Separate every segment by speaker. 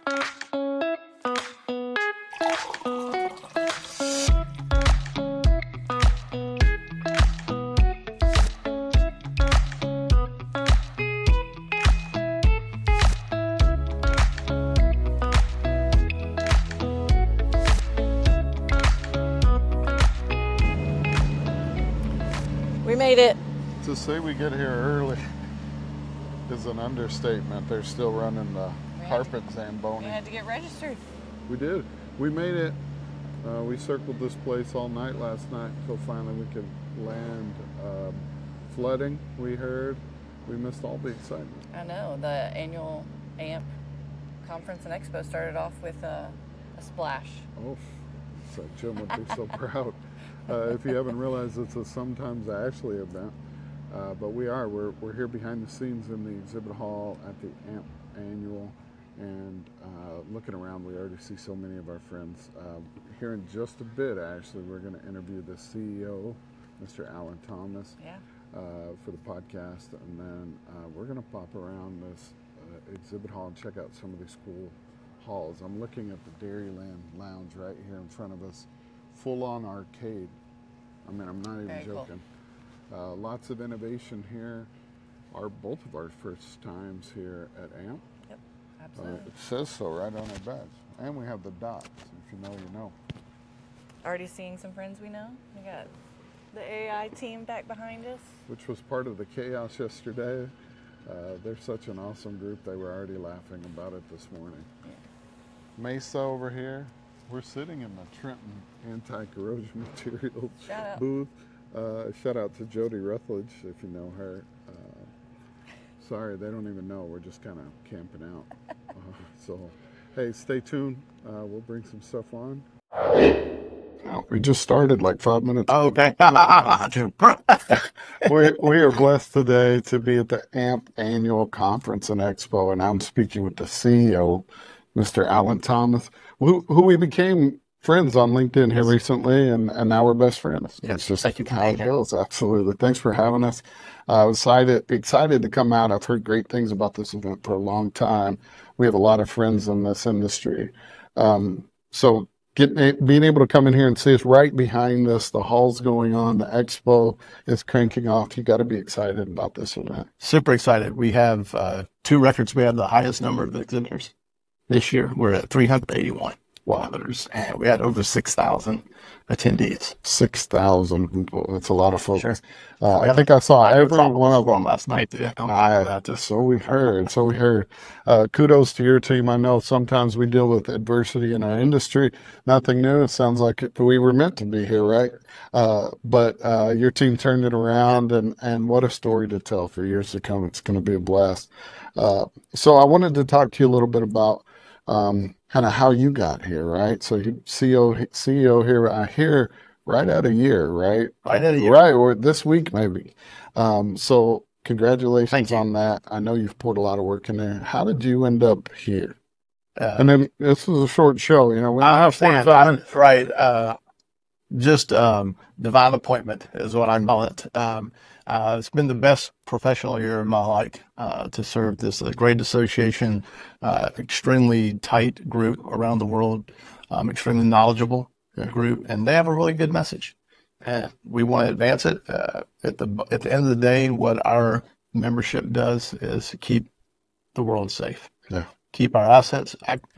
Speaker 1: We made it.
Speaker 2: To say we get here early is an understatement. They're still running the carpet Zamboni.
Speaker 1: We had to get registered.
Speaker 2: We did. We made it. We circled this place all night last night until finally we could land. Flooding, we heard. We missed all the excitement.
Speaker 1: I know. The annual AMP conference and expo started off with a splash.
Speaker 2: Oh, so Jim would be so proud. If you haven't realized, it's a sometimes Ashley event. But we're here behind the scenes in the exhibit hall at the AMP annual, and looking around, we already see so many of our friends. Here in just a bit, Ashley, we're going to interview the CEO, Mr. Alan Thomas, for the podcast, and then we're going to pop around this exhibit hall and check out some of these cool halls. I'm looking at the Dairyland Lounge right here in front of us, full-on arcade. I mean, I'm not even
Speaker 1: Very
Speaker 2: joking. Cool. Lots of innovation here. Both of our first times here at AMP.
Speaker 1: Yep, absolutely.
Speaker 2: It says so right on our badge. And we have the dots. If you know, you know.
Speaker 1: Already seeing some friends we know. We got the AI team back behind us.
Speaker 2: Which was part of the chaos yesterday. They're such an awesome group. They were already laughing about it this morning.
Speaker 1: Yeah.
Speaker 2: Mesa over here. We're sitting in the Trenton Anti-Corrosion Materials booth. Shout out to Jody Rutledge, if you know her. Sorry, they don't even know. We're just kind of camping out. So, hey, stay tuned. We'll bring some stuff on. We just started like 5 minutes ago.
Speaker 3: Okay.
Speaker 2: We are blessed today to be at the AMP Annual Conference and Expo, and I'm speaking with the CEO, Mr. Alan Thomas, who we became friends on LinkedIn here recently, and now we're best friends.
Speaker 3: Yes,
Speaker 2: just
Speaker 3: thank you.
Speaker 2: how it goes. Absolutely. Thanks for having us. I was excited to come out. I've heard great things about this event for a long time. We have a lot of friends in this industry. So being able to come in here and see us right behind us, the hall's going on, the expo is cranking off. You got to be excited about this event.
Speaker 3: Super excited. We have 2 records. We have the highest number of exhibitors this year. We're at 381 exhibitors, and we had over 6,000 attendees.
Speaker 2: 6,000 people. That's a lot of folks.
Speaker 3: Sure.
Speaker 2: I think I saw every one of them
Speaker 3: last night.
Speaker 2: So we heard. Kudos to your team. I know sometimes we deal with adversity in our industry. Nothing new. It sounds like we were meant to be here, right? But your team turned it around, and what a story to tell for years to come. It's going to be a blast. So I wanted to talk to you a little bit about kind of how you got here, right? So you CEO here, I hear right at a year, right?
Speaker 3: Right at a year.
Speaker 2: Right, or this week maybe. So congratulations on that. I know you've poured a lot of work in there. How did you end up here? And then this is a short show, you know. We don't have 45 minutes.
Speaker 3: Right. Just divine appointment is what I call it. It's been the best professional year of my life to serve this great association, extremely tight group around the world, extremely knowledgeable group, and they have a really good message. And we want to advance it. At the end of the day, what our membership does is keep the world safe.
Speaker 2: Yeah.
Speaker 3: Keep our assets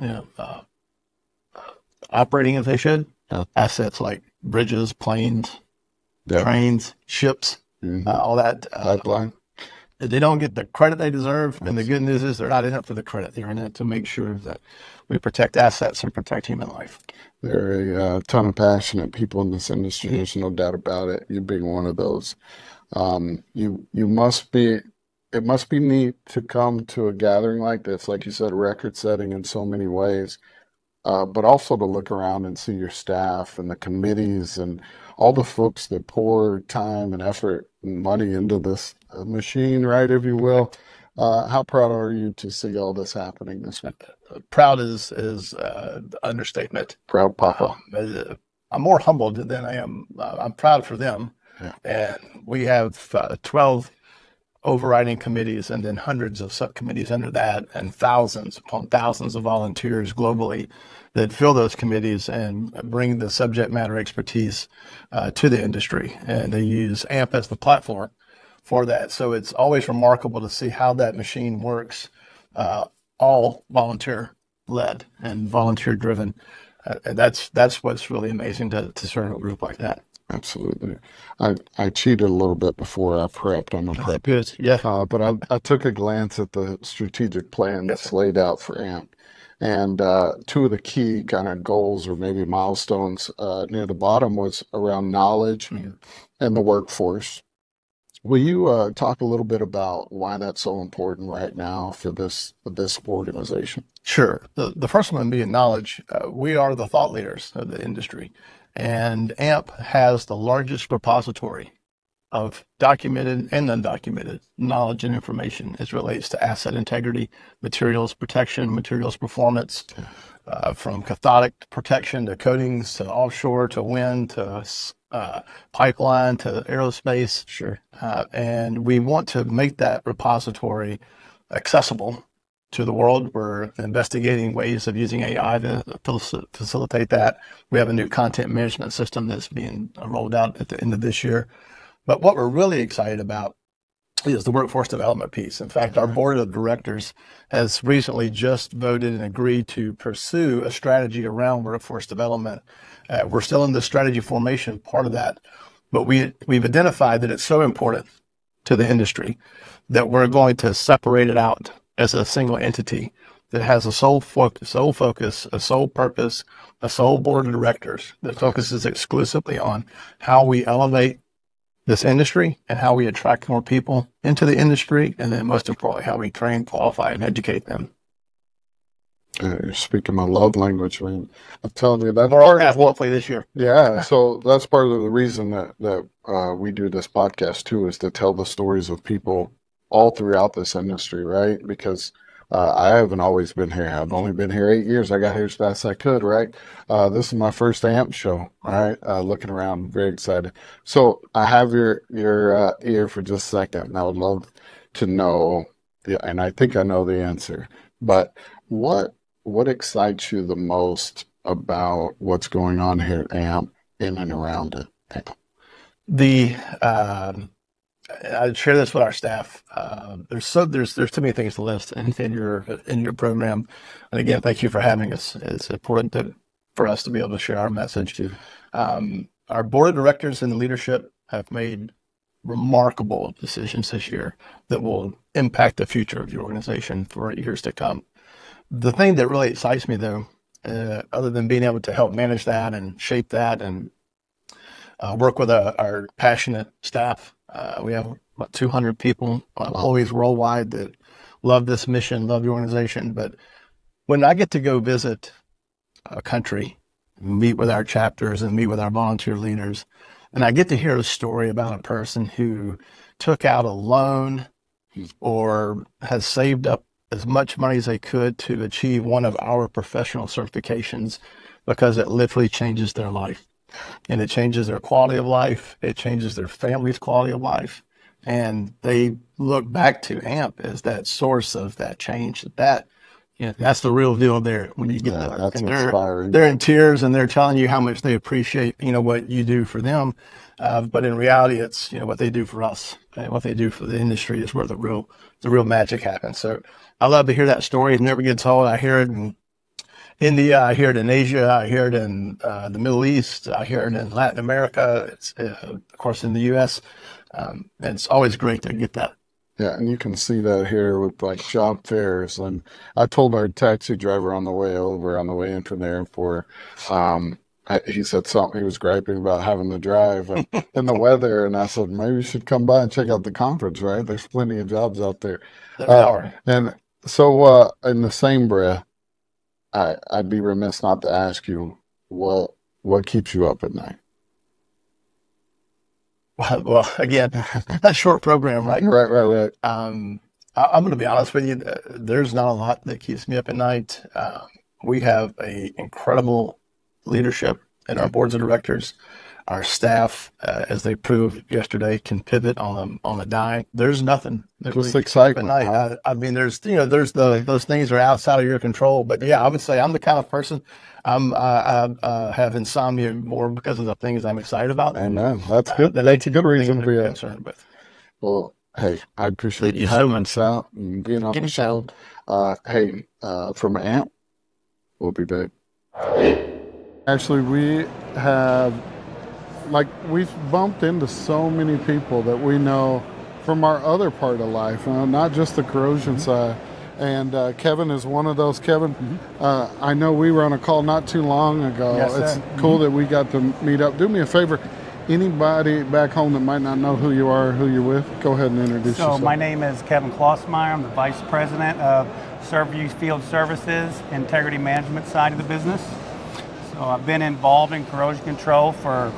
Speaker 3: operating as they should.
Speaker 2: Yeah.
Speaker 3: Assets like bridges, planes, trains, ships, all that.
Speaker 2: Pipeline.
Speaker 3: They don't get the credit they deserve. And the good news is they're not in it for the credit. They're in it to make sure that we protect assets and protect human life.
Speaker 2: There are a ton of passionate people in this industry. There's no doubt about it. You being one of those. It must be neat to come to a gathering like this, like you said, record setting in so many ways. But also to look around and see your staff and the committees and all the folks that pour time and effort and money into this machine, right, if you will. How proud are you to see all this happening this week?
Speaker 3: Proud is understatement.
Speaker 2: Proud Papa.
Speaker 3: I'm more humbled than I am. I'm proud for them.
Speaker 2: Yeah.
Speaker 3: And we have 12 overriding committees and then hundreds of subcommittees under that, and thousands upon thousands of volunteers globally that fill those committees and bring the subject matter expertise to the industry. And they use AMP as the platform for that. So it's always remarkable to see how that machine works, all volunteer led and volunteer driven. And that's what's really amazing to serve a group like that.
Speaker 2: Absolutely. I cheated a little bit before I prepped. I'm a prep.
Speaker 3: Good. Yeah.
Speaker 2: But I took a glance at the strategic plan that's laid out for AMP. And two of the key kind of goals or maybe milestones near the bottom was around knowledge and the workforce. Will you talk a little bit about why that's so important right now for this organization?
Speaker 3: Sure. The first one being knowledge. We are the thought leaders of the industry, and AMP has the largest repository of documented and undocumented knowledge and information as relates to asset integrity, materials protection, materials performance, from cathodic protection to coatings to offshore to wind to pipeline to aerospace.
Speaker 2: Sure.
Speaker 3: And we want to make that repository accessible to the world. We're investigating ways of using AI to facilitate that. We have a new content management system that's being rolled out at the end of this year. But what we're really excited about is the workforce development piece. In fact, our board of directors has recently just voted and agreed to pursue a strategy around workforce development. We're still in the strategy formation part of that, but we've identified that it's so important to the industry that we're going to separate it out as a single entity that has a sole focus, a sole purpose, a sole board of directors that focuses exclusively on how we elevate this industry and how we attract more people into the industry, and then most importantly, how we train, qualify, and educate them.
Speaker 2: You're speaking my love language, man. I'm telling you that.
Speaker 3: We're all going to hopefully this year.
Speaker 2: Yeah, so that's part of the reason that we do this podcast too, is to tell the stories of people all throughout this industry, right? Because I haven't always been here. I've only been here 8 years. I got here as fast as I could, right? This is my first AMP show, right? Looking around, very excited. So I have your ear for just a second, and I would love to know, and I think I know the answer, but what excites you the most about what's going on here at AMP in and around it?
Speaker 3: I share this with our staff. There's too many things to list in your program, and again, thank you for having us. It's important for us to be able to share our message. Our board of directors and the leadership have made remarkable decisions this year that will impact the future of the organization for years to come. The thing that really excites me, though, other than being able to help manage that and shape that and work with our passionate staff, we have about 200 people, employees worldwide that love this mission, love the organization. But when I get to go visit a country, meet with our chapters and meet with our volunteer leaders, and I get to hear a story about a person who took out a loan or has saved up as much money as they could to achieve one of our professional certifications because it literally changes their life. And it changes their quality of life. It changes their family's quality of life. And they look back to AMP as that source of that change. That's the real deal there. When you get that,
Speaker 2: that's
Speaker 3: and
Speaker 2: inspiring.
Speaker 3: they're in tears and they're telling you how much they appreciate, what you do for them. But in reality, it's, what they do for us and what they do for the industry is where the real magic happens. So I love to hear that story. It never gets old. I hear it in India, I hear it in Asia, I hear it in the Middle East, I hear it in Latin America, it's of course in the U.S. And it's always great to get that.
Speaker 2: Yeah, and you can see that here with like job fairs. And I told our taxi driver on the way in from the airport, he said something, he was griping about having to drive and the weather. And I said, maybe you should come by and check out the conference, right? There's plenty of jobs out there. And so in the same breath, I'd be remiss not to ask you what keeps you up at night.
Speaker 3: Well, again, a short program, right?
Speaker 2: Right.
Speaker 3: I'm going to be honest with you. There's not a lot that keeps me up at night. We have a incredible leadership in our boards of directors. our staff, as they proved yesterday, can pivot on a dime. There's nothing.
Speaker 2: Just excitement.
Speaker 3: I mean, there's those things are outside of your control. But yeah, I would say I'm the kind of person. I have insomnia more because of the things I'm excited about.
Speaker 2: And that's good. That's a good reason to be
Speaker 3: concerned with.
Speaker 2: Well, hey, I appreciate
Speaker 3: you having
Speaker 2: out and being on the show. Hey, from AMP, we'll be back. Actually, we have, we've bumped into so many people that we know from our other part of life, not just the corrosion side. And Kevin is one of those. Kevin, I know we were on a call not too long ago.
Speaker 4: Yes,
Speaker 2: it's
Speaker 4: sir.
Speaker 2: cool that we got to meet up. Do me a favor. Anybody back home that might not know who you are, who you're with, go ahead and introduce yourself.
Speaker 4: So my name is Kevin Klossmeyer. I'm the Vice President of Servview Field Services, Integrity Management side of the business. So I've been involved in corrosion control for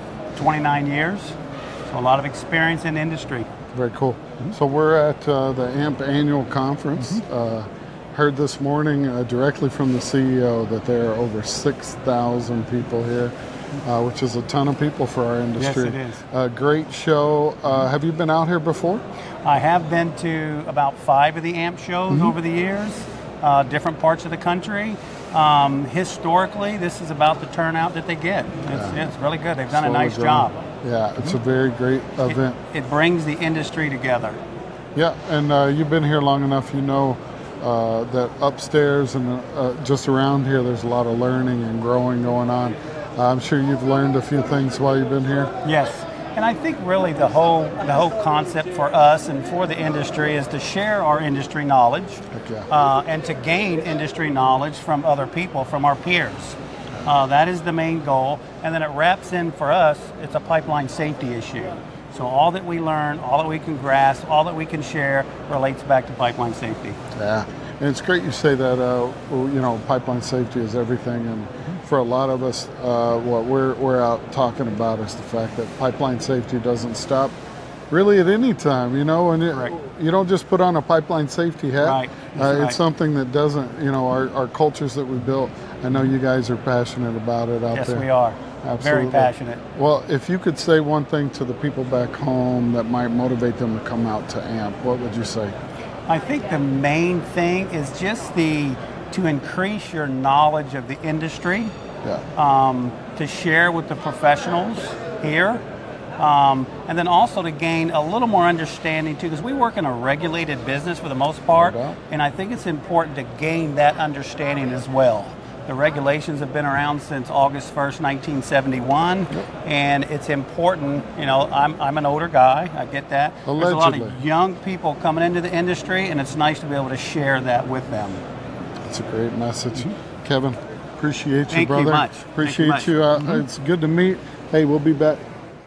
Speaker 4: 29 years. So a lot of experience in the industry.
Speaker 2: Very cool. So we're at the AMP annual conference. Heard this morning directly from the CEO that there are over 6,000 people here, which is a ton of people for our industry.
Speaker 4: Yes, it is.
Speaker 2: Great show. Have you been out here before?
Speaker 4: I have been to about 5 of the AMP shows over the years, different parts of the country. Historically, this is about the turnout that they get. It's really good. They've done a nice job.
Speaker 2: Yeah, it's a very great event.
Speaker 4: It brings the industry together.
Speaker 2: Yeah, and you've been here long enough, you know that upstairs and just around here, there's a lot of learning and growing going on. I'm sure you've learned a few things while you've been here.
Speaker 4: Yes, and I think really the whole concept for us and for the industry is to share our industry knowledge and to gain industry knowledge from other people, from our peers. That is the main goal, and then it wraps in for us, it's a pipeline safety issue. So all that we learn, all that we can grasp, all that we can share relates back to pipeline safety.
Speaker 2: Yeah, and it's great you say that, pipeline safety is everything, and for a lot of us, what we're out talking about is the fact that pipeline safety doesn't stop really at any time, and you don't just put on a pipeline safety hat.
Speaker 4: Right.
Speaker 2: It's something that doesn't, our cultures that we built, I know you guys are passionate about it out there.
Speaker 4: Yes, we are.
Speaker 2: Absolutely.
Speaker 4: Very passionate.
Speaker 2: Well, if you could say one thing to the people back home that might motivate them to come out to AMP, what would you say?
Speaker 4: I think the main thing is just to increase your knowledge of the industry, to share with the professionals here, and then also to gain a little more understanding too, because we work in a regulated business for the most part, and I think it's important to gain that understanding as well. The regulations have been around since August 1st, 1971, and it's important, I'm an older guy, I get that.
Speaker 2: Allegedly.
Speaker 4: There's a lot of young people coming into the industry, and it's nice to be able to share that with them.
Speaker 2: That's a great message. Kevin, appreciate you,
Speaker 4: Thank
Speaker 2: brother.
Speaker 4: you much.
Speaker 2: Appreciate you. It's good to meet. Hey, we'll be back.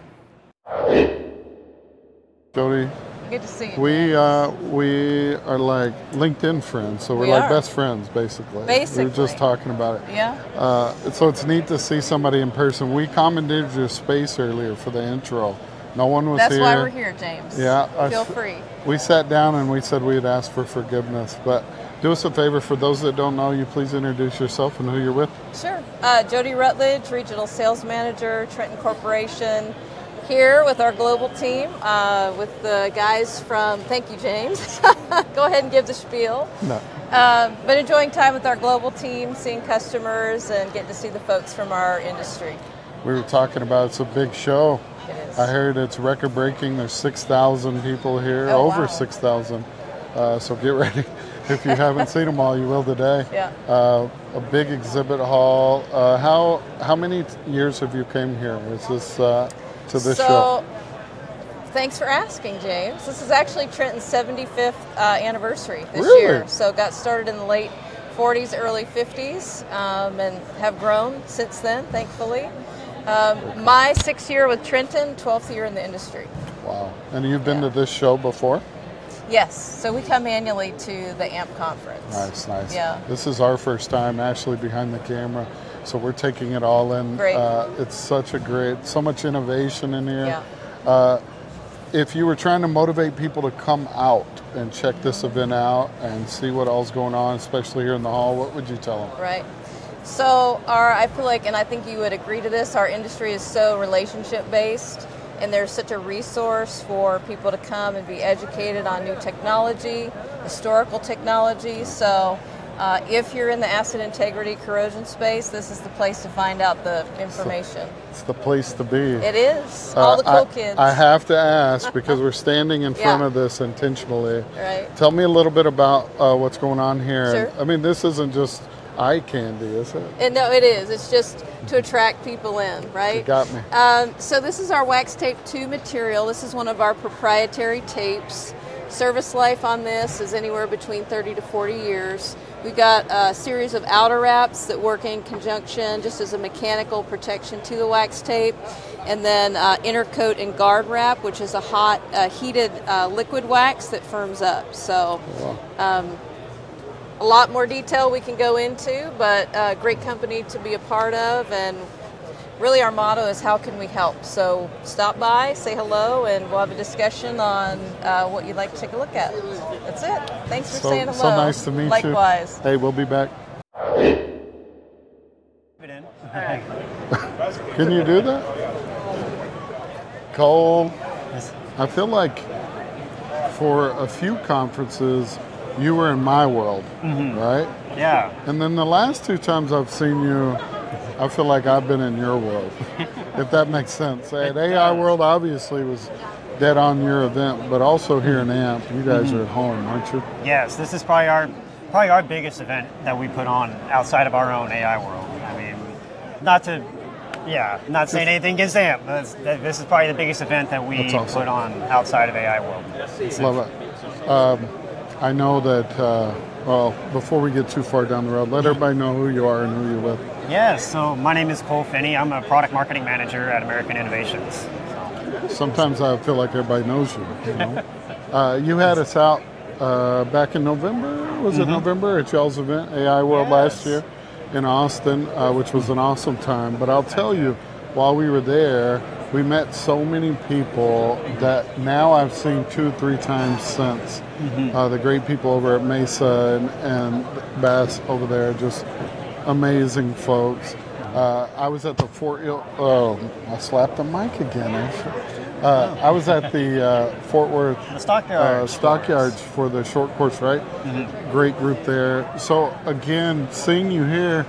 Speaker 2: Jody,
Speaker 1: Good to see you.
Speaker 2: we are like LinkedIn friends, so we're
Speaker 1: We
Speaker 2: like
Speaker 1: are.
Speaker 2: best friends, basically.
Speaker 1: Basically.
Speaker 2: We were just talking about it.
Speaker 1: Yeah.
Speaker 2: So it's neat to see somebody in person. We commandeered your space earlier for the intro. No one was
Speaker 1: That's
Speaker 2: here.
Speaker 1: why we're here, James.
Speaker 2: Yeah.
Speaker 1: Feel free.
Speaker 2: We sat down and we said we'd ask for forgiveness, but do us a favor, for those that don't know you, please introduce yourself and who you're with.
Speaker 1: Sure. Jody Rutledge, Regional Sales Manager, Trenton Corporation, here with our global team, with the guys from, thank you, James. Go ahead and give the spiel.
Speaker 2: No.
Speaker 1: But enjoying time with our global team, seeing customers, and getting to see the folks from our industry.
Speaker 2: We were talking about it's a big show.
Speaker 1: It is.
Speaker 2: I heard it's record breaking. There's 6,000 people here,
Speaker 1: Oh,
Speaker 2: over
Speaker 1: wow.
Speaker 2: 6,000. So get ready. If you haven't seen them all, you will today.
Speaker 1: Yeah.
Speaker 2: A big exhibit hall. How many years have you came here? Is this to this show?
Speaker 1: Thanks for asking, James. This is actually Trenton's 75th anniversary this
Speaker 2: Really?
Speaker 1: year. So got started in the late 40s, early 50s, and have grown since then, thankfully. My 6th year with Trenton, 12th year in the industry.
Speaker 2: Wow. And you've been to this show before?
Speaker 1: Yes, so we come annually to the AMP conference.
Speaker 2: Nice.
Speaker 1: Yeah.
Speaker 2: This is our first time actually behind the camera, so we're taking it all in.
Speaker 1: Great.
Speaker 2: It's so much innovation in here.
Speaker 1: Yeah.
Speaker 2: If you were trying to motivate people to come out and check this event out and see what all's going on, especially here in the hall, what would you tell them?
Speaker 1: Right. So I feel like, and I think you would agree to this, our industry is so relationship based, and there's such a resource for people to come and be educated on new technology, historical technology. So if you're in the asset integrity corrosion space, this is the place to find out the information.
Speaker 2: It's the place to be.
Speaker 1: It is. All the cool kids.
Speaker 2: I have to ask, because we're standing in front of this intentionally.
Speaker 1: Right.
Speaker 2: Tell me a little bit about what's going on here.
Speaker 1: Sure.
Speaker 2: I mean, this isn't just eye candy, is it?
Speaker 1: No, it is. It's just to attract people in, right?
Speaker 2: You got me.
Speaker 1: So this is our Wax Tape 2 material. This is one of our proprietary tapes. Service life on this is anywhere between 30 to 40 years. We've got a series of outer wraps that work in conjunction just as a mechanical protection to the wax tape. And then inner coat and guard wrap, which is a hot, heated liquid wax that firms up. So a lot more detail we can go into, but great company to be a part of. And really our motto is, how can we help? So stop by, say hello, and we'll have a discussion on what you'd like to take a look at. That's it. Thanks for saying hello.
Speaker 2: So nice to meet you.
Speaker 1: Likewise.
Speaker 2: Hey, we'll be back. Can you do that? Cole, I feel like for a few conferences, you were in my world, right?
Speaker 5: Yeah.
Speaker 2: And then the last 2 times I've seen you, I feel like I've been in your world, if that makes sense. At AI World, obviously, was dead on your event, but also here in AMP, you guys are at home, aren't you?
Speaker 5: Yes, this is probably our biggest event that we put on outside of our own AI World. I mean, not saying anything against AMP. This is probably the biggest event that we put on outside of AI World.
Speaker 2: Love it. I know that, well, before we get too far down the road, let everybody know who you are and who you're with.
Speaker 5: Yes, so my name is Cole Finney. I'm a product marketing manager at American Innovations.
Speaker 2: Sometimes I feel like everybody knows you. Know? You had us out back in November. Was it November at y'all's event, AI World last year in Austin, which was an awesome time. But I'll tell you, while we were there, we met so many people that now I've seen 2 or 3 times since. The great people over at Mesa and Bass over there, just amazing folks. I was at the I slapped the mic again, actually. I was at the Fort Worth Stockyards for the short course, right? Great group there. So again, seeing you here,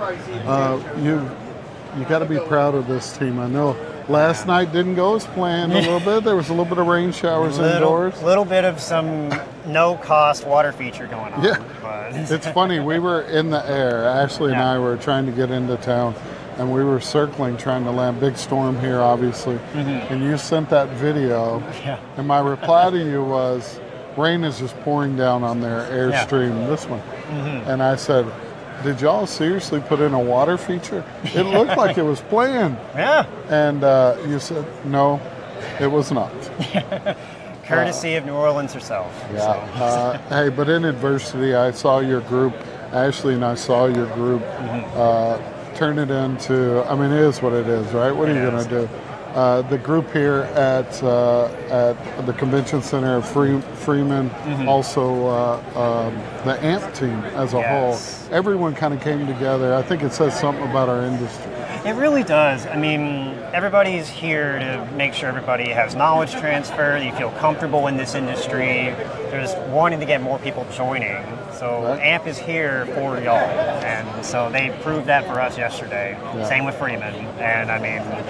Speaker 2: you got to be proud of this team. I know last night didn't go as planned a little bit. There was a little bit of rain showers indoors.
Speaker 5: A little bit of some no-cost water feature going on.
Speaker 2: Yeah, it's funny. We were in the air. Ashley and I were trying to get into town, and we were circling, trying to land. Big storm here, obviously. And you sent that video, and my reply to you was, rain is just pouring down on their Airstream, this one. And I said, did y'all seriously put in a water feature? It looked like it was planned.
Speaker 5: Yeah.
Speaker 2: And you said, no, it was not.
Speaker 5: Courtesy of New Orleans herself.
Speaker 2: Yeah. Hey, but in adversity, I saw your group, Ashley and I saw your group turn it into, I mean, it is what it is, right? What are you going to do? The group here at the Convention Center of Freeman, also the AMP team as a whole, everyone kind of came together. I think it says something about our industry.
Speaker 5: It really does. I mean, everybody's here to make sure everybody has knowledge transfer, you feel comfortable in this industry. There's wanting to get more people joining. So AMP is here for y'all. And so they proved that for us yesterday. Same with Freeman. And I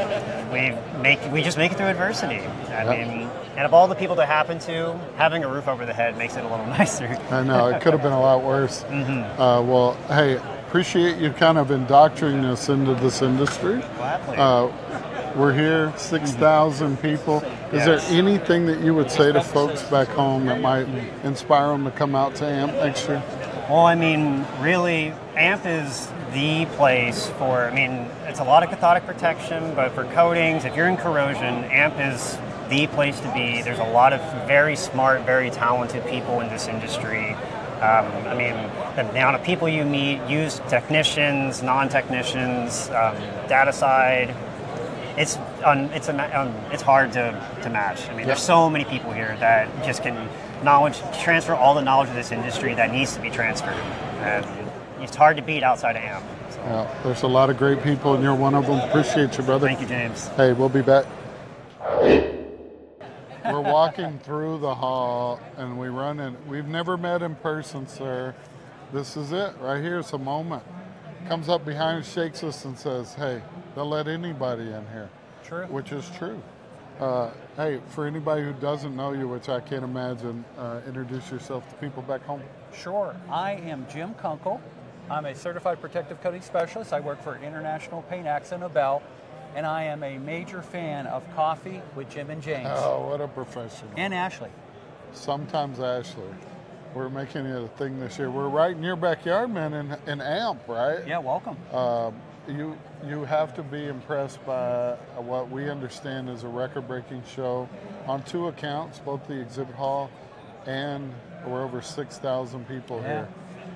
Speaker 5: mean, we just make it through adversity. I mean, and of all the people that happen to, having a roof over the head makes it a little nicer.
Speaker 2: I know, it could have been a lot worse. Well, hey, appreciate you kind of indoctrinating us into this industry.
Speaker 5: Gladly.
Speaker 2: We're here, 6,000 people. Is there anything that you would say to folks back home that might inspire them to come out to AMP next year?
Speaker 5: Well, I mean, really, AMP is the place for, I mean, it's a lot of cathodic protection, but for coatings, if you're in corrosion, AMP is the place to be. There's a lot of very smart, very talented people in this industry. I mean, the amount of people you meet, used technicians, non-technicians, data side, it's hard to match. I mean, there's so many people here that just can transfer all the knowledge of this industry that needs to be transferred, and it's hard to beat outside of AMP. So.
Speaker 2: Yeah, there's a lot of great people, and you're one of them. Appreciate you, brother.
Speaker 5: Thank you, James.
Speaker 2: Hey, we'll be back. We're walking through the hall, and we run in. We've never met in person, sir. This is it, right here. It's a moment. Comes up behind us, shakes us, and says, "Hey, they'll let anybody in here."
Speaker 4: True.
Speaker 2: Which is true. Hey, for anybody who doesn't know you, which I can't imagine, introduce yourself to people back home.
Speaker 4: Sure. I am Jim Kunkel. I'm a certified protective coating specialist. I work for International Paint Akzo Nobel, and I am a major fan of Coffee with Jim and James.
Speaker 2: Oh, what a professional.
Speaker 4: And Ashley.
Speaker 2: Sometimes Ashley. We're making it a thing this year. We're right in your backyard, man, in AMP, right?
Speaker 4: Yeah, welcome.
Speaker 2: You have to be impressed by what we understand is a record-breaking show on 2 accounts, both the exhibit hall and we're over 6,000 people here.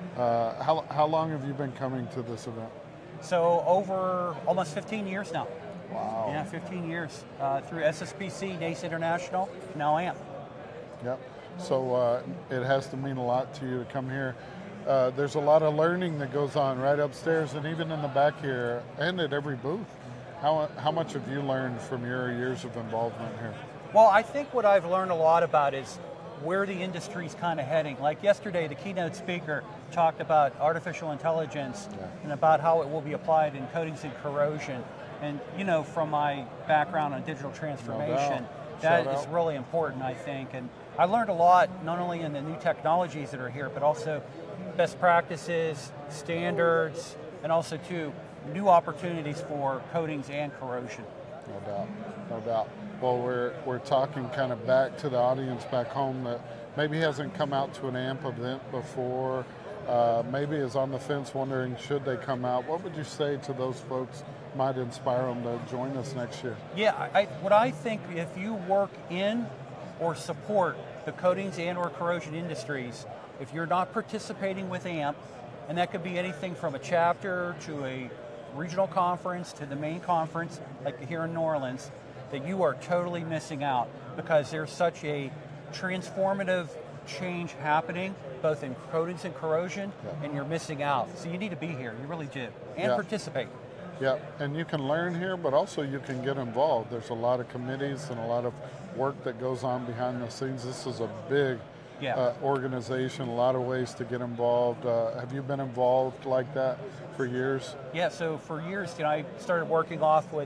Speaker 2: How long have you been coming to this event?
Speaker 4: So over almost 15 years now.
Speaker 2: Wow.
Speaker 4: Yeah, 15 years through SSPC, NACE International, now AMP.
Speaker 2: Yep. So it has to mean a lot to you to come here. There's a lot of learning that goes on right upstairs and even in the back here and at every booth. How much have you learned from your years of involvement here?
Speaker 4: Well, I think what I've learned a lot about is where the industry's kind of heading. Like yesterday, the keynote speaker talked about artificial intelligence and about how it will be applied in coatings and corrosion. And you know, from my background on digital transformation, that is really important, I think. And I learned a lot, not only in the new technologies that are here, but also best practices, standards, and also too, new opportunities for coatings and corrosion.
Speaker 2: No doubt, no doubt. Well, we're talking kind of back to the audience back home that maybe hasn't come out to an AMP event before, maybe is on the fence wondering should they come out. What would you say to those folks might inspire them to join us next year?
Speaker 4: Yeah, what I think, if you work in or support the coatings and or corrosion industries, if you're not participating with AMP, and that could be anything from a chapter to a regional conference to the main conference, like here in New Orleans, that you are totally missing out because there's such a transformative change happening both in coatings and corrosion, and you're missing out. So you need to be here, you really do, and participate.
Speaker 2: Yeah, and you can learn here, but also you can get involved. There's a lot of committees and a lot of work that goes on behind the scenes. This is a big organization, a lot of ways to get involved. Have you been involved like that for years?
Speaker 4: Yeah, so for years, I started working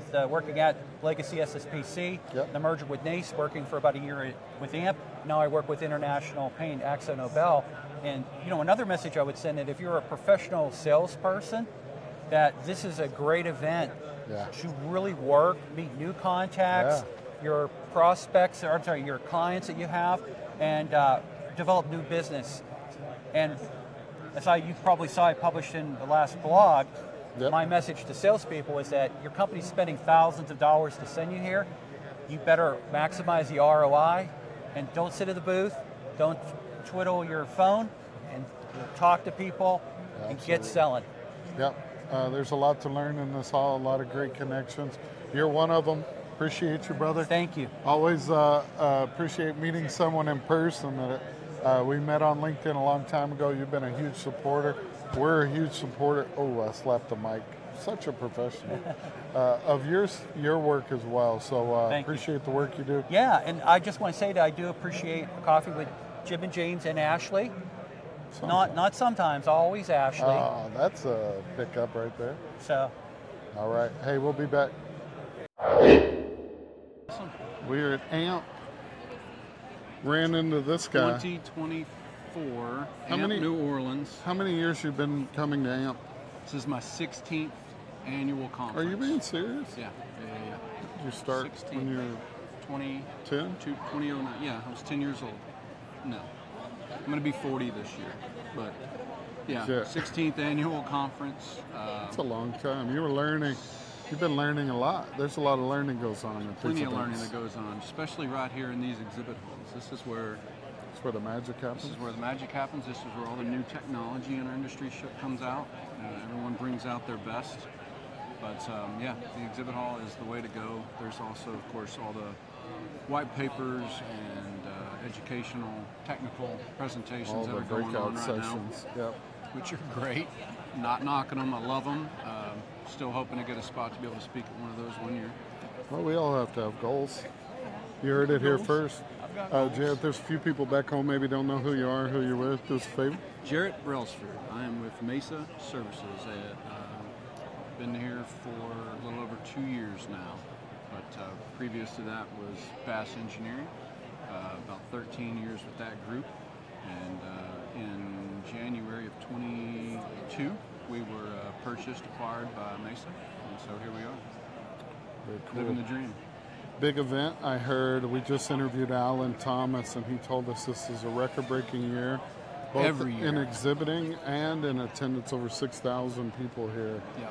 Speaker 4: at Legacy SSPC, the merger with NACE, working for about a year with AMP. Now I work with International Paint Akzo Nobel. And another message I would send that if you're a professional salesperson, that this is a great event to really work, meet new contacts, your prospects, your clients that you have, and develop new business. And as you probably saw, I published in the last blog, my message to salespeople is that your company's spending thousands of dollars to send you here. You better maximize the ROI and don't sit at the booth, don't twiddle your phone, and talk to people and get selling.
Speaker 2: Yep. There's a lot to learn in this hall, a lot of great connections. You're one of them. Appreciate you, brother.
Speaker 4: Thank you.
Speaker 2: Always appreciate meeting someone in person that we met on LinkedIn a long time ago. You've been a huge supporter. We're a huge supporter. Oh, I slapped the mic. Such a professional. Of your work as well. So appreciate the work you do.
Speaker 4: Yeah, and I just want to say that I do appreciate Coffee with Jim and James and Ashley. Not sometimes, always Ashley.
Speaker 2: Oh, that's a pickup right there.
Speaker 4: So.
Speaker 2: All right. Hey, we'll be back. We're at AMP. Ran into this guy.
Speaker 6: 2024, AMP New Orleans.
Speaker 2: How many years you been coming to AMP?
Speaker 6: This is my 16th annual conference.
Speaker 2: Are you being serious?
Speaker 6: Yeah.
Speaker 2: You start
Speaker 6: 16,
Speaker 2: when you're
Speaker 6: 2010? 2009. Yeah, I was 10 years old. No. I'm going to be 40 this year. But, yeah, 16th annual conference.
Speaker 2: That's a long time. You've been learning a lot. There's a lot of learning goes on.
Speaker 6: Plenty of learning that goes on, especially right here in these exhibit halls. This is where
Speaker 2: the magic happens.
Speaker 6: This is where the magic happens. This is where all the new technology in our industry comes out. Everyone brings out their best. But the exhibit hall is the way to go. There's also, of course, all the white papers and educational, technical presentations that are going on right now, which are great. Not knocking them. I love them. still hoping to get a spot to be able to speak at one of those one year.
Speaker 2: Well, we all have to have goals. You heard it here first.
Speaker 6: I've got goals.
Speaker 2: Jarrett, there's a few people back home maybe don't know who you are, who you're with. Do us a favor.
Speaker 6: Jarrett Brailsford. I am with Mesa Services. Been here for a little over 2 years now, but previous to that was Bass Engineering, about 13 years with that group, and in January of 22 we were acquired by Mesa, and so here we are,
Speaker 2: Very cool.
Speaker 6: living the dream.
Speaker 2: Big event, I heard. We just interviewed Alan Thomas, and he told us this is a record-breaking year, both
Speaker 6: Every year.
Speaker 2: in exhibiting and in attendance. Over 6,000 people here.
Speaker 6: Yeah.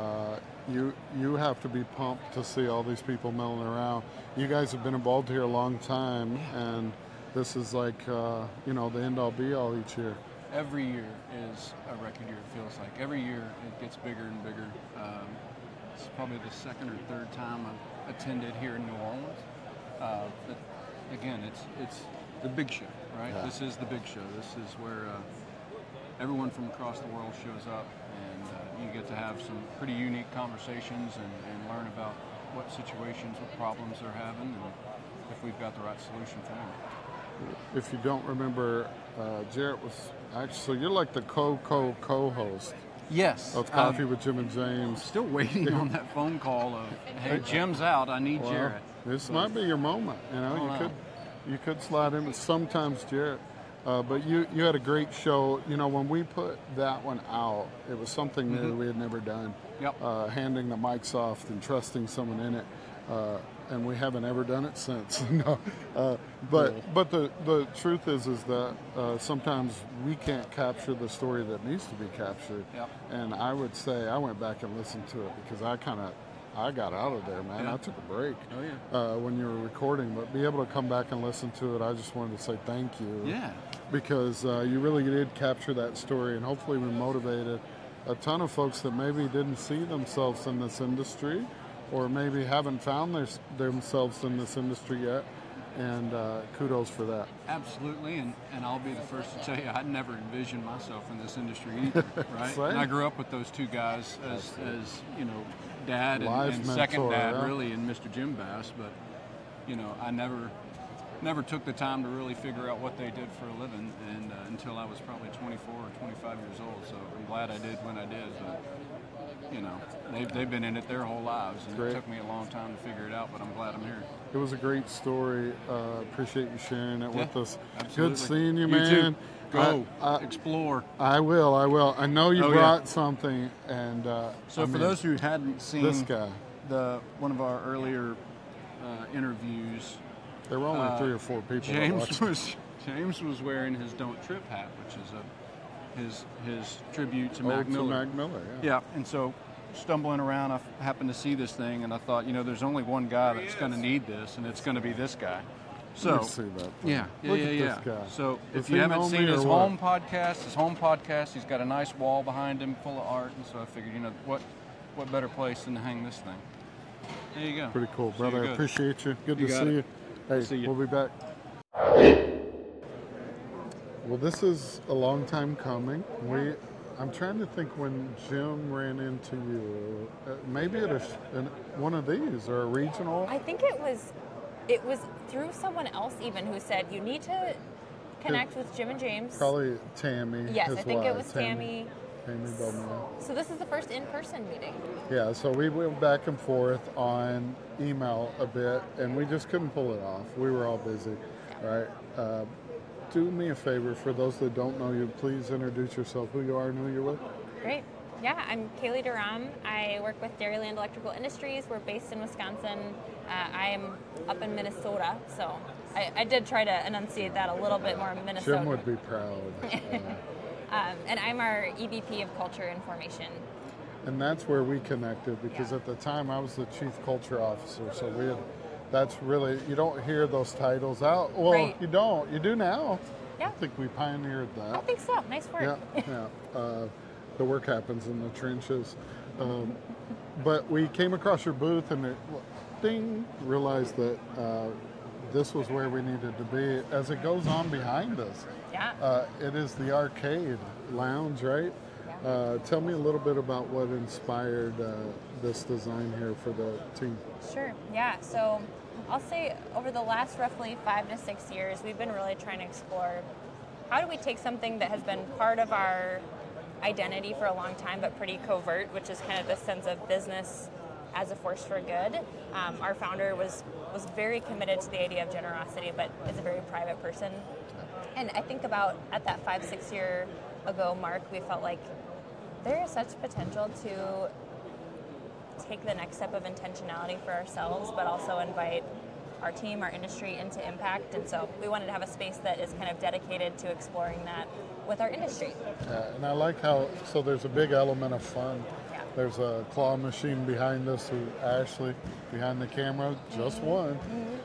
Speaker 2: You have to be pumped to see all these people milling around. You guys have been involved here a long time, and this is like the end-all be-all each year.
Speaker 6: Every year is a record year, it feels like. Every year it gets bigger and bigger. It's probably the second or third time I've attended here in New Orleans. But again, it's the big show, right?
Speaker 2: Yeah.
Speaker 6: This is the big show. This is where everyone from across the world shows up, and you get to have some pretty unique conversations and learn about what situations, what problems they're having, and if we've got the right solution for them.
Speaker 2: If you don't remember, Jarrett was actually, so you're like the co-host
Speaker 6: Yes.
Speaker 2: of Coffee with Jim and James.
Speaker 6: Still waiting on that phone call of, hey, Jim's out, I need
Speaker 2: Well,
Speaker 6: Jarrett.
Speaker 2: this might be your moment. You could slide in with sometimes Jarrett. But you had a great show. When we put that one out, it was something new we had never done.
Speaker 6: Yep.
Speaker 2: Handing the mics off and trusting someone in it. And we haven't ever done it since. No. But the truth is that sometimes we can't capture the story that needs to be captured.
Speaker 6: Yep.
Speaker 2: And I would say I went back and listened to it because I got out of there, man.
Speaker 6: Yeah.
Speaker 2: I took a break
Speaker 6: Oh, yeah.
Speaker 2: when you were recording, but be able to come back and listen to it, I just wanted to say thank you.
Speaker 6: Yeah.
Speaker 2: Because you really did capture that story, and hopefully we motivated a ton of folks that maybe didn't see themselves in this industry, or maybe haven't found themselves in this industry yet. And kudos for that.
Speaker 6: Absolutely, and I'll be the first to tell you, I never envisioned myself in this industry either, right?
Speaker 2: Same.
Speaker 6: And I grew up with those two guys as dad
Speaker 2: Life
Speaker 6: and second
Speaker 2: mentor,
Speaker 6: dad,
Speaker 2: yeah.
Speaker 6: really, and Mr. Jim Bass, but, I never took the time to really figure out what they did for a living, and until I was probably 24 or 25 years old, so I'm glad I did when I did, but, they've been in it their whole lives, and
Speaker 2: Great.
Speaker 6: it took me a long time to figure it out, but I'm glad I'm here.
Speaker 2: It was a great story. Appreciate you sharing it with us.
Speaker 6: Absolutely.
Speaker 2: Good seeing you,
Speaker 6: You
Speaker 2: man.
Speaker 6: too. Go,
Speaker 2: I-
Speaker 6: explore.
Speaker 2: I will. I know you
Speaker 6: Oh, yeah.
Speaker 2: brought something, and
Speaker 6: So for those who hadn't seen
Speaker 2: this guy,
Speaker 6: one of our earlier interviews,
Speaker 2: there were only 3 or 4 people. that watched.
Speaker 6: James was wearing his Don't Trip hat, which is his tribute to
Speaker 2: Ode
Speaker 6: Mac
Speaker 2: to
Speaker 6: Miller.
Speaker 2: Mac Miller,
Speaker 6: Yeah, and so stumbling around, I happened to see this thing, and I thought, there's only one guy that's going to need this, and it's going to be this guy. So
Speaker 2: Let me see that thing.
Speaker 6: yeah.
Speaker 2: Look at this guy.
Speaker 6: So
Speaker 2: Does
Speaker 6: if you
Speaker 2: he
Speaker 6: haven't
Speaker 2: know
Speaker 6: seen
Speaker 2: me or
Speaker 6: his
Speaker 2: what?
Speaker 6: home podcast, he's got a nice wall behind him full of art, and so I figured, what better place than to hang this thing? There you go.
Speaker 2: Pretty cool,
Speaker 6: So
Speaker 2: brother.
Speaker 6: you're
Speaker 2: I
Speaker 6: good.
Speaker 2: appreciate you. Good
Speaker 6: You
Speaker 2: to
Speaker 6: got
Speaker 2: see
Speaker 6: it.
Speaker 2: you. Hey,
Speaker 6: See you.
Speaker 2: we'll be back. Well, this is a long time coming. I'm trying to think when Jim ran into you. Maybe at one of these or a regional.
Speaker 7: I think it was through someone else even who said you need to connect with Jim and James.
Speaker 2: Probably Tammy.
Speaker 7: Yes,
Speaker 2: his
Speaker 7: I think it
Speaker 2: wife,
Speaker 7: was Tammy.
Speaker 2: Tammy Bowman.
Speaker 7: So this is the first in-person meeting.
Speaker 2: Yeah, so we went back and forth on email a bit, and we just couldn't pull it off. We were all busy, right? Do me a favor, for those that don't know you, please introduce yourself, who you are and who you're with.
Speaker 7: Great. Yeah, I'm Kaylee Durham. I work with Dairyland Electrical Industries. We're based in Wisconsin. I'm up in Minnesota, so I did try to enunciate that a little bit more Minnesota.
Speaker 2: Jim would be proud.
Speaker 7: And I'm our EVP of Culture and Formation.
Speaker 2: And that's where we connected, because
Speaker 7: Yeah.
Speaker 2: at the time I was the Chief Culture Officer, so that's really, you don't hear those titles out. Well,
Speaker 7: Right.
Speaker 2: you don't. You do now.
Speaker 7: Yeah.
Speaker 2: I think we pioneered that.
Speaker 7: I think so. Nice work.
Speaker 2: Yeah. The work happens in the trenches. But we came across your booth and realized that this was where we needed to be. As it goes on behind us,
Speaker 7: Yeah.
Speaker 2: it is the arcade lounge, right? Tell me a little bit about what inspired this design here for the team.
Speaker 7: Sure. Yeah. So I'll say over the last roughly 5 to 6 years, we've been really trying to explore how do we take something that has been part of our identity for a long time, but pretty covert, which is kind of this sense of business as a force for good. Our founder was very committed to the idea of generosity, but is a very private person. And I think about at that 5-6 year ago mark, we felt like there is such potential to take the next step of intentionality for ourselves, but also invite our team, our industry into impact. And so we wanted to have a space that is kind of dedicated to exploring that with our industry.
Speaker 2: And I like how, so there's a big element of fun.
Speaker 7: Yeah.
Speaker 2: There's a claw machine behind us, Ashley, behind the camera, just one.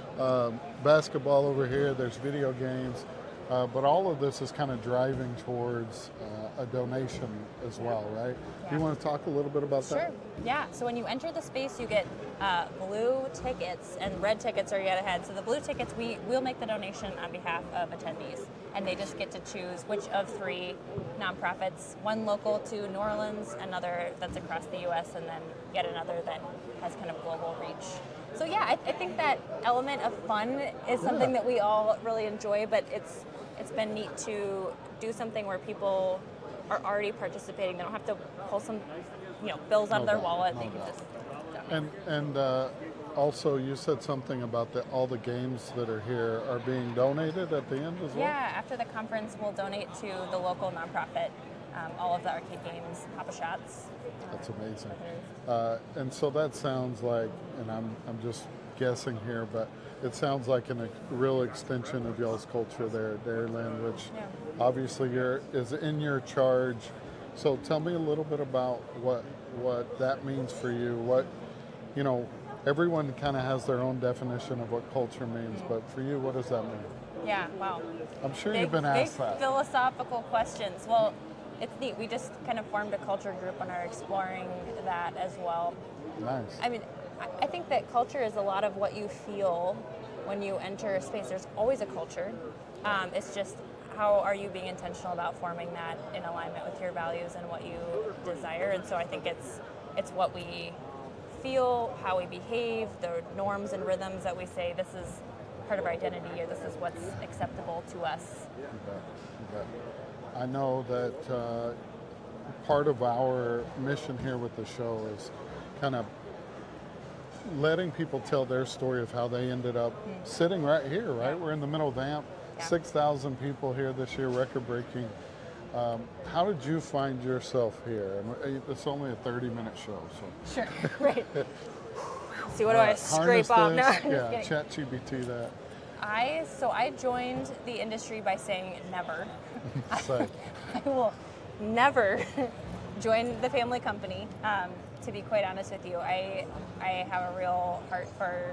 Speaker 2: Basketball over here, there's video games. But all of this is kind of driving towards a donation as well, right?
Speaker 7: Yeah.
Speaker 2: Do you want to talk a little bit about that?
Speaker 7: Sure. Yeah. So when you enter the space, you get blue tickets, and red tickets are yet ahead. So the blue tickets, we'll make the donation on behalf of attendees, and they just get to choose which of 3 nonprofits, one local to New Orleans, another that's across the U.S., and then yet another that has kind of global reach. So yeah, I think that element of fun is something that we all really enjoy, but it's been neat to do something where people are already participating. They don't have to pull some, bills out of their wallet. They can just.
Speaker 2: And also, you said something about all the games that are here are being donated at the end as well?
Speaker 7: Yeah, after the conference, we'll donate to the local nonprofit, all of the arcade games, Papa Shots.
Speaker 2: That's amazing. And so that sounds like, and I'm just guessing here, but it sounds like a real extension of y'all's culture there at Dairyland, which obviously is in your charge. So tell me a little bit about what that means for you. Everyone kind of has their own definition of what culture means, but for you, what does that mean?
Speaker 7: Yeah, wow.
Speaker 2: I'm sure you've been asked that.
Speaker 7: Philosophical questions. Well, it's neat. We just kind of formed a culture group and are exploring that as well.
Speaker 2: Nice.
Speaker 7: I mean, I think that culture is a lot of what you feel when you enter a space. There's always a culture. It's just how are you being intentional about forming that in alignment with your values and what you desire. And so I think it's what we feel, how we behave, the norms and rhythms that we say this is part of our identity or this is what's acceptable to us.
Speaker 2: You bet. I know that part of our mission here with the show is kind of letting people tell their story of how they ended up sitting right here, right? We're in the middle of the AMP, 6,000 people here this year, record-breaking. How did you find yourself here? It's only a 30-minute show, so.
Speaker 7: Sure, right. See, what do I scrape off now?
Speaker 2: Yeah, ChatGPT that.
Speaker 7: I joined the industry by saying never.
Speaker 2: I
Speaker 7: will never join the family company. To be quite honest with you, I have a real heart for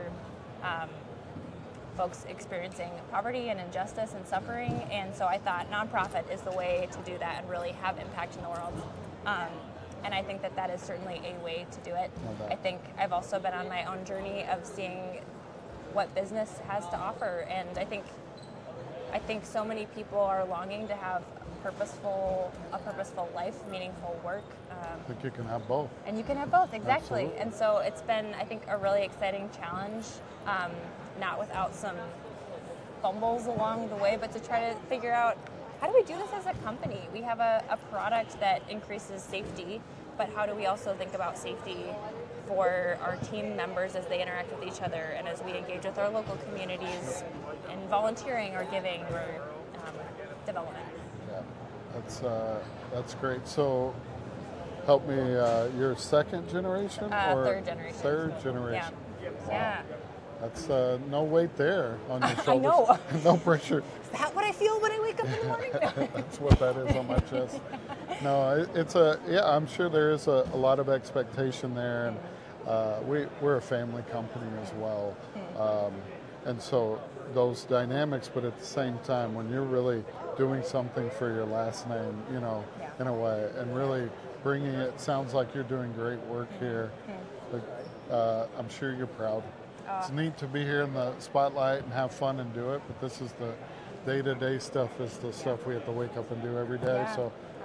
Speaker 7: folks experiencing poverty and injustice and suffering, and so I thought nonprofit is the way to do that and really have impact in the world. And I think that is certainly a way to do it. I think I've also been on my own journey of seeing what business has to offer, and I think so many people are longing to have a purposeful life, meaningful work.
Speaker 2: I think you can have both.
Speaker 7: And you can have both, exactly.
Speaker 2: Absolutely.
Speaker 7: And so it's been, I think, a really exciting challenge, not without some fumbles along the way, but to try to figure out how do we do this as a company? We have a product that increases safety, but how do we also think about safety for our team members as they interact with each other and as we engage with our local communities in volunteering or giving or development?
Speaker 2: Yeah, that's great. So help me, you're second generation? Or
Speaker 7: third generation.
Speaker 2: Third generation.
Speaker 7: Yeah.
Speaker 2: That's no weight there on your shoulders.
Speaker 7: I know.
Speaker 2: No pressure.
Speaker 7: Is that what I feel when I wake up in the morning?
Speaker 2: That's what that is on my chest. No, I'm sure there is a lot of expectation there, and we're a family company as well. And so those dynamics, but at the same time, when you're really doing something for your last name, in a way, and really bringing it, sounds like you're doing great work here. I'm sure you're proud. It's neat to be here in the spotlight and have fun and do it, but this is the day-to-day stuff, is the stuff we have to wake up and do every day. So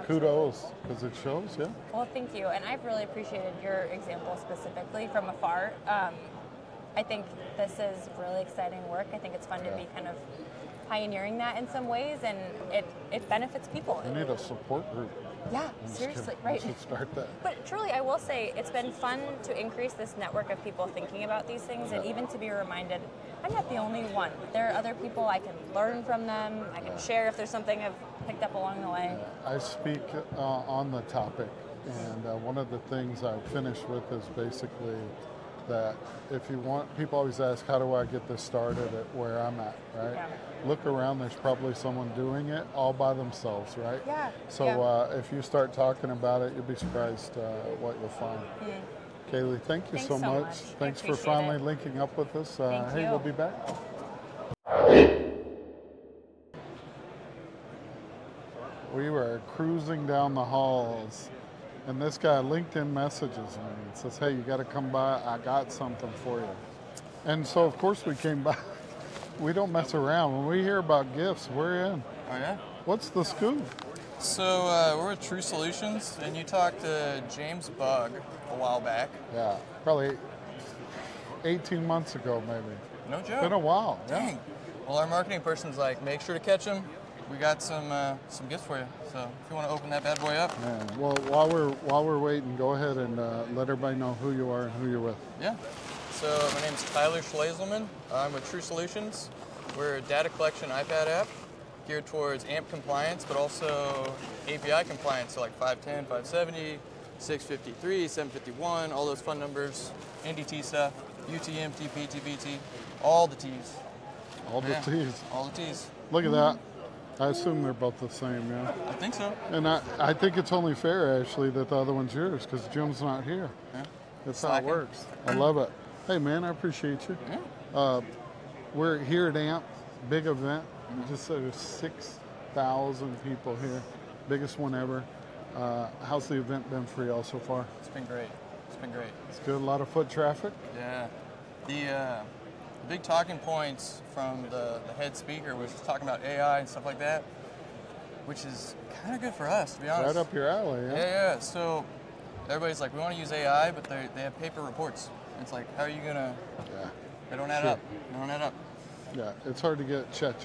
Speaker 2: kudos, because it shows, yeah.
Speaker 7: Well, thank you. And I've really appreciated your example specifically from afar. I think this is really exciting work. I think it's fun to be kind of pioneering that in some ways, and it benefits people.
Speaker 2: We need a support group.
Speaker 7: Yeah, seriously, right.
Speaker 2: We should start that.
Speaker 7: But truly, I will say it's been fun to increase this network of people thinking about these things, and even to be reminded, I'm not the only one. There are other people. I can learn from them. I can share if there's something I've picked up along the way.
Speaker 2: I speak on the topic, and one of the things I finish with is basically that if you want, people always ask, how do I get this started at where I'm at, right?
Speaker 7: Yeah.
Speaker 2: Look around, there's probably someone doing it all by themselves, right?
Speaker 7: Yeah.
Speaker 2: So if you start talking about it, you'll be surprised what you'll find. Kaylee, thank you
Speaker 7: Thanks
Speaker 2: so
Speaker 7: so
Speaker 2: much.
Speaker 7: much.
Speaker 2: Thanks
Speaker 7: I
Speaker 2: for
Speaker 7: appreciate
Speaker 2: finally
Speaker 7: it.
Speaker 2: linking up with us.
Speaker 7: Thank
Speaker 2: Hey,
Speaker 7: you.
Speaker 2: we'll be back. We were cruising down the halls, and this guy LinkedIn messages me and says, hey, you got to come by. I got something for you. And so, of course, we came by. We don't mess around. When we hear about gifts, we're in.
Speaker 8: Oh, yeah?
Speaker 2: What's the scoop?
Speaker 8: So we're with True Solutions, and you talked to James Bugg a while back.
Speaker 2: Yeah, probably 18 months ago, maybe.
Speaker 8: No joke.
Speaker 2: Been a while.
Speaker 8: Dang. Well, our marketing person's like, make sure to catch him. We got some gifts for you. So if you want to open that bad boy up.
Speaker 2: Yeah. Well, while we're waiting, go ahead and let everybody know who you are and who you're with.
Speaker 8: Yeah. So my name's Tyler Schlazelman. I'm with True Solutions. We're a data collection iPad app geared towards AMP compliance, but also API compliance, so like 510, 570, 653, 751, all those fun numbers, NDT stuff, UTM, TP, TPT, all the T's.
Speaker 2: All the T's.
Speaker 8: All the T's.
Speaker 2: Look at that. I assume they're both the same, yeah.
Speaker 8: I think so.
Speaker 2: And I think it's only fair, actually, that the other one's yours, because Jim's not here.
Speaker 8: Yeah.
Speaker 2: That's how
Speaker 8: Slacking.
Speaker 2: it works. I love it. Hey, man, I appreciate you.
Speaker 8: Yeah.
Speaker 2: We're here at AMP, big event. Just so there's 6,000 people here. Biggest one ever. How's the event been for y'all so far?
Speaker 8: It's been great. It's been great.
Speaker 2: It's good. A lot of foot traffic.
Speaker 8: Yeah. The big talking points from the head speaker was talking about AI and stuff like that, which is kind of good for us, to be honest.
Speaker 2: Right up your alley, yeah.
Speaker 8: Yeah. So everybody's like, we want to use AI, but they have paper reports. It's like, how are you gonna?
Speaker 2: Yeah.
Speaker 8: They don't add up. They don't add up.
Speaker 2: Yeah, it's hard to get Chat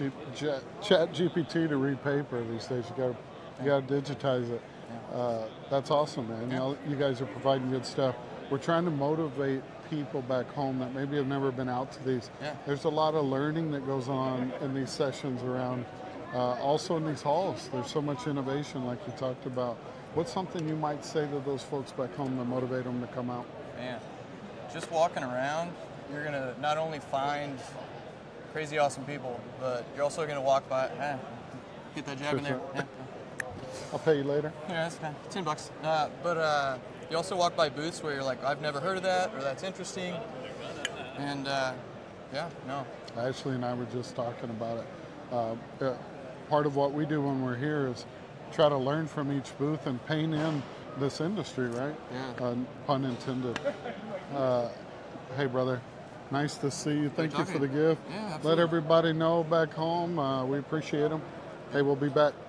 Speaker 2: GPT to read paper these days. You got to digitize it. That's awesome, man. You guys are providing good stuff. We're trying to motivate people back home that maybe have never been out to these.
Speaker 8: Yeah.
Speaker 2: There's a lot of learning that goes on in these sessions around. Also in these halls, there's so much innovation, like you talked about. What's something you might say to those folks back home to motivate them to come out?
Speaker 8: Man, just walking around, you're gonna not only find crazy awesome people, but you're also gonna walk by. Get that jab in there. Yeah.
Speaker 2: I'll pay you later.
Speaker 8: Yeah, that's fine. $10. But you also walk by booths where you're like, I've never heard of that, or that's interesting. And
Speaker 2: Ashley and I were just talking about it. Part of what we do when we're here is try to learn from each booth and paint in this industry, right?
Speaker 8: Yeah.
Speaker 2: Pun intended. Hey, brother. Nice to see you. Thank you for the gift.
Speaker 8: Yeah, absolutely.
Speaker 2: Let everybody know back home. We appreciate them. Hey, we'll be back.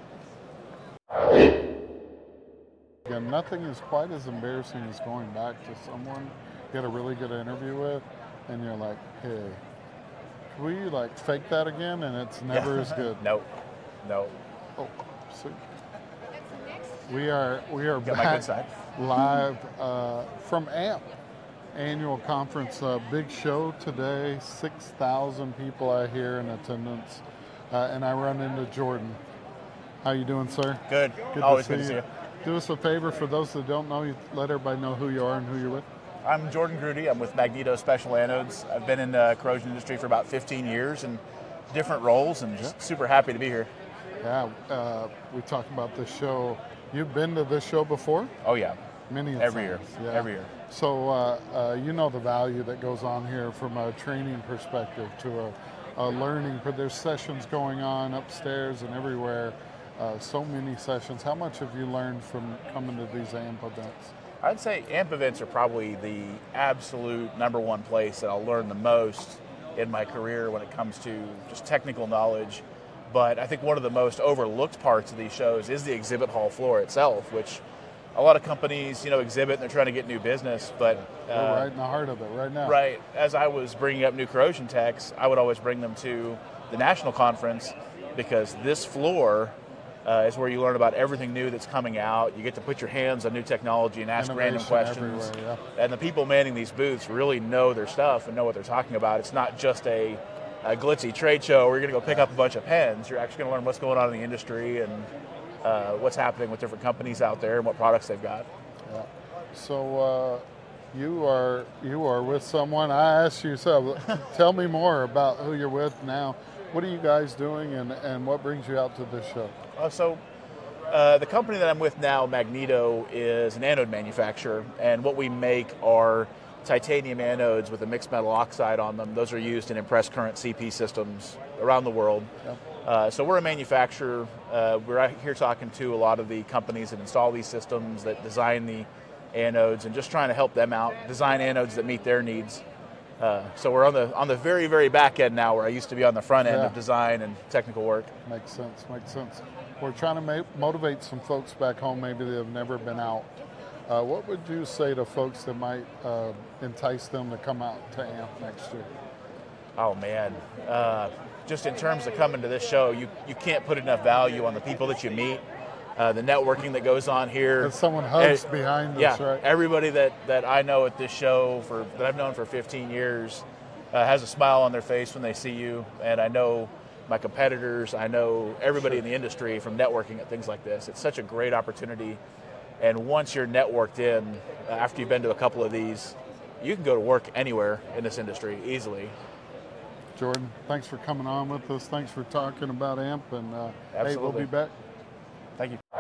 Speaker 2: Yeah, nothing is quite as embarrassing as going back to someone you had a really good interview with, and you're like, hey, can we like fake that again? And it's never as good.
Speaker 9: No.
Speaker 2: Oh, see. We are
Speaker 9: Got my
Speaker 2: back
Speaker 9: good side.
Speaker 2: live from AMP annual conference. Big show today. 6,000 people I hear in attendance, and I run into Jordan. How you doing, sir?
Speaker 9: Good. Always good to see you.
Speaker 2: Do us a favor, for those that don't know you, let everybody know who you are and who you're with.
Speaker 9: I'm Jordan Grudy. I'm with Magneto Special Anodes. I've been in the corrosion industry for about 15 years in different roles, and just super happy to be here.
Speaker 2: Yeah, we talked about this show. You've been to this show before?
Speaker 9: Oh yeah,
Speaker 2: many
Speaker 9: every
Speaker 2: times.
Speaker 9: year.
Speaker 2: Yeah.
Speaker 9: Every year.
Speaker 2: So you know the value that goes on here from a training perspective to a learning. But there's sessions going on upstairs and everywhere. So many sessions. How much have you learned from coming to these AMP events?
Speaker 9: I'd say AMP events are probably the absolute number one place that I'll learn the most in my career when it comes to just technical knowledge. But I think one of the most overlooked parts of these shows is the exhibit hall floor itself, which a lot of companies, exhibit and they're trying to get new business. But
Speaker 2: we're right in the heart of it right now.
Speaker 9: Right. As I was bringing up new corrosion techs, I would always bring them to the national conference because this floor is where you learn about everything new that's coming out. You get to put your hands on new technology and ask random questions.
Speaker 2: Yeah.
Speaker 9: And the people manning these booths really know their stuff and know what they're talking about. It's not just a glitzy trade show where you're going to go pick up a bunch of pens. You're actually going to learn what's going on in the industry and what's happening with different companies out there and what products they've got.
Speaker 2: Yeah. So you are with someone. I asked you, so tell me more about who you're with now. What are you guys doing, and what brings you out to this show?
Speaker 9: The company that I'm with now, Magneto, is an anode manufacturer, and what we make are titanium anodes with a mixed metal oxide on them. Those are used in impressed current CP systems around the world. Yep. So we're a manufacturer. We're out here talking to a lot of the companies that install these systems, that design the anodes, and just trying to help them out, design anodes that meet their needs. So we're on the very, very back end now, where I used to be on the front end of design and technical work.
Speaker 2: Makes sense. We're trying to motivate some folks back home, maybe that have never been out. What would you say to folks that might entice them to come out to AMP next year?
Speaker 9: Oh, man. Just in terms of coming to this show, you can't put enough value on the people that you meet, the networking that goes on here.
Speaker 2: And someone hugs behind us, right?
Speaker 9: Everybody that I know at this show, that I've known for 15 years, has a smile on their face when they see you. And I know my competitors, I know everybody in the industry from networking at things like this. It's such a great opportunity. And once you're networked in, after you've been to a couple of these, you can go to work anywhere in this industry easily.
Speaker 2: Jordan, thanks for coming on with us. Thanks for talking about AMP. And hey, we'll be back.
Speaker 9: Thank you.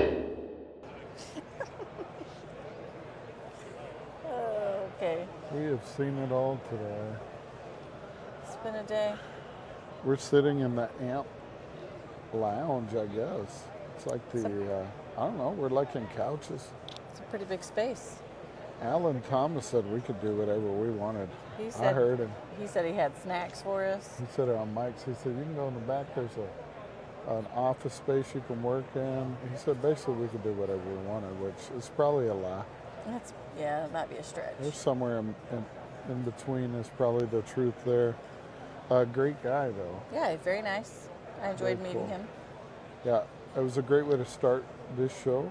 Speaker 1: Okay.
Speaker 2: We have seen it all today.
Speaker 1: It's been a day.
Speaker 2: We're sitting in the AMP lounge, I guess. It's like I don't know, we're like in couches.
Speaker 1: It's a pretty big space.
Speaker 2: Alan Thomas said we could do whatever we wanted.
Speaker 1: I
Speaker 2: heard him.
Speaker 1: He said he had snacks for us.
Speaker 2: He said it on mics. He said, you can go in the back, there's an office space you can work in. He said basically we could do whatever we wanted, which is probably a lie.
Speaker 1: It might be a stretch.
Speaker 2: There's somewhere in between is probably the truth there. Great guy, though.
Speaker 1: Yeah, very nice. I enjoyed meeting him.
Speaker 2: Yeah, it was a great way to start this show,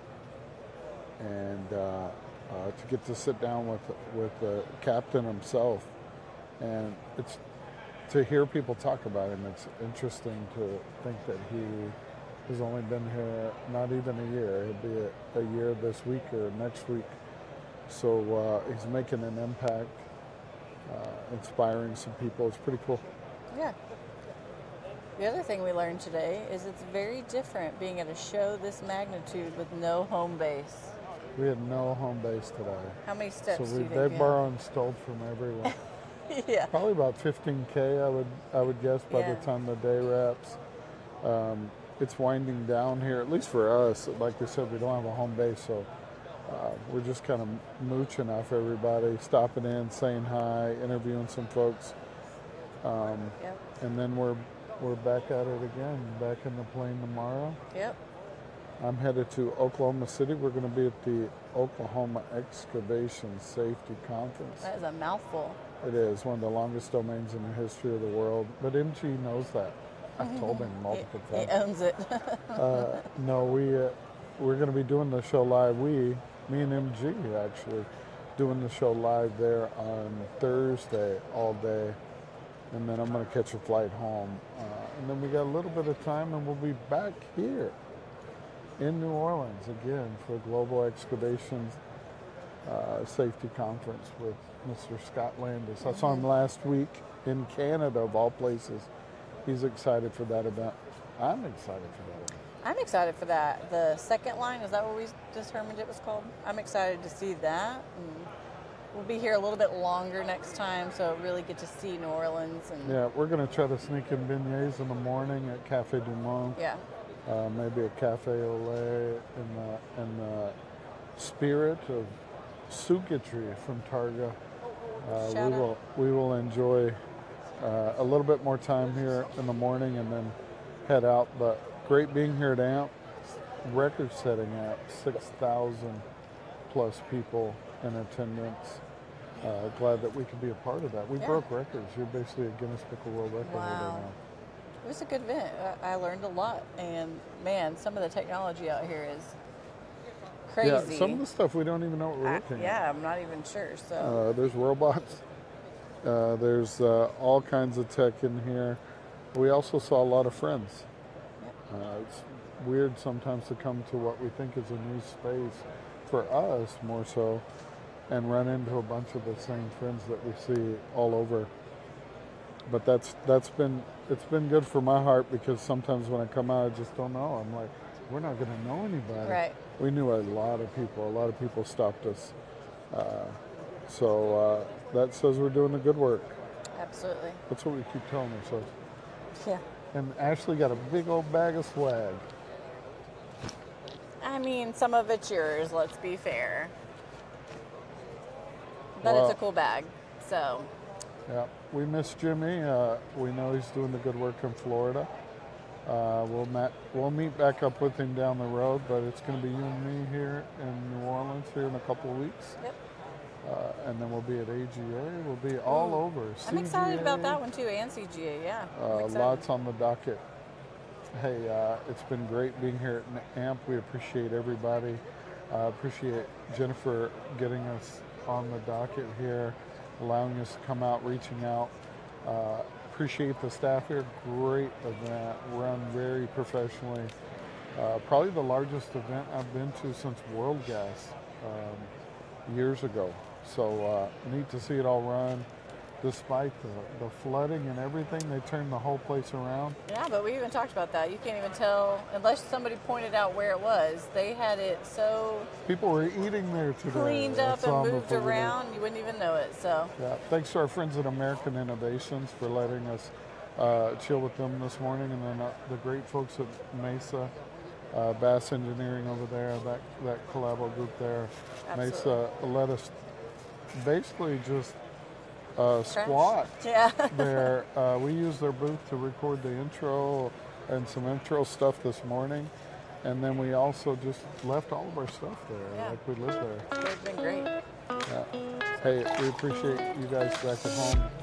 Speaker 2: and to get to sit down with the captain himself, and it's to hear people talk about him. It's interesting to think that he has only been here not even a year. He'll be a year this week or next week. So he's making an impact, inspiring some people. It's pretty cool.
Speaker 1: Yeah. The other thing we learned today is it's very different being at a show this magnitude with no home base.
Speaker 2: We had no home base today.
Speaker 1: How many steps do you think
Speaker 2: they borrow and stole from everyone.
Speaker 1: Yeah.
Speaker 2: Probably about 15K, I would guess, by the time the day wraps. It's winding down here, at least for us. Like we said, we don't have a home base, so we're just kind of mooching off everybody, stopping in, saying hi, interviewing some folks. And then we're back at it again, back in the plane tomorrow.
Speaker 1: Yep.
Speaker 2: I'm headed to Oklahoma City. We're going to be at the Oklahoma Excavation Safety Conference.
Speaker 1: That is a mouthful.
Speaker 2: It is one of the longest domains in the history of the world. But MG knows that. I've told him multiple times.
Speaker 1: He owns it.
Speaker 2: No, we're going to be doing the show live. Me and MG actually doing the show live there on Thursday all day. And then I'm going to catch a flight home. And then we got a little bit of time and we'll be back here in New Orleans again for Global Excavation Safety Conference with Mr. Scott Landis. I saw him last week in Canada, of all places. He's excited for that event. I'm excited for that event.
Speaker 1: I'm excited for that. The second line, is that what we determined it was called? I'm excited to see that. And we'll be here a little bit longer next time, so really get to see New Orleans. And
Speaker 2: yeah, we're going to try to sneak in beignets in the morning at Cafe Du Monde.
Speaker 1: Yeah.
Speaker 2: Maybe a Cafe Olé in the spirit of Sucatry from Targa. We will enjoy a little bit more time here in the morning, and then head out. But great being here at AMP, record-setting AMP, 6,000 plus people in attendance. Glad that we could be a part of that. We broke records. You're basically a Guinness Book of World Record holder now.
Speaker 1: It was a good event. I learned a lot, and man, some of the technology out here is crazy.
Speaker 2: Yeah, some of the stuff we don't even know what we're looking at.
Speaker 1: Yeah, I'm not even sure. So
Speaker 2: there's robots. There's all kinds of tech in here. We also saw a lot of friends. It's weird sometimes to come to what we think is a new space for us more so, and run into a bunch of the same friends that we see all over. But it's been good for my heart, because sometimes when I come out, I just don't know. I'm like, we're not going to know anybody.
Speaker 1: Right.
Speaker 2: We knew a lot of people. A lot of people stopped us. So that says we're doing the good work.
Speaker 1: Absolutely.
Speaker 2: That's what we keep telling ourselves.
Speaker 1: Yeah.
Speaker 2: And Ashley got a big old bag of swag.
Speaker 1: I mean, some of it's yours, let's be fair. But
Speaker 2: Well,
Speaker 1: it's a cool bag, so.
Speaker 2: Yeah, we miss Jimmy. We know he's doing the good work in Florida. We'll meet back up with him down the road, but it's going to be you and me here in New Orleans here in a couple of weeks.
Speaker 1: Yep.
Speaker 2: And then we'll be at AGA. We'll be all over.
Speaker 1: I'm excited about that one too, and CGA, yeah. I'm excited.
Speaker 2: Lots on the docket. Hey, it's been great being here at AMP. We appreciate everybody. Appreciate Jennifer getting us on the docket here, allowing us to come out, reaching out. Appreciate the staff here. Great event, run very professionally. Probably the largest event I've been to since World Gas years ago. So neat to see it all run. Despite the flooding and everything, they turned the whole place around.
Speaker 1: Yeah, but we even talked about that. You can't even tell, unless somebody pointed out where it was. They had it so
Speaker 2: People were eating there today.
Speaker 1: cleaned
Speaker 2: I
Speaker 1: up
Speaker 2: saw
Speaker 1: and
Speaker 2: them
Speaker 1: moved
Speaker 2: before we left.
Speaker 1: around, you wouldn't even know it, so.
Speaker 2: Yeah, thanks to our friends at American Innovations for letting us chill with them this morning, and then the great folks at Mesa, Bass Engineering over there, that collabo group there.
Speaker 1: Absolutely.
Speaker 2: Mesa let us basically just squat
Speaker 1: Yeah.
Speaker 2: there. We used their booth to record the intro and some intro stuff this morning, and then we also just left all of our stuff there, like we lived there.
Speaker 1: They've been great.
Speaker 2: Yeah. Hey, we appreciate you guys back at home.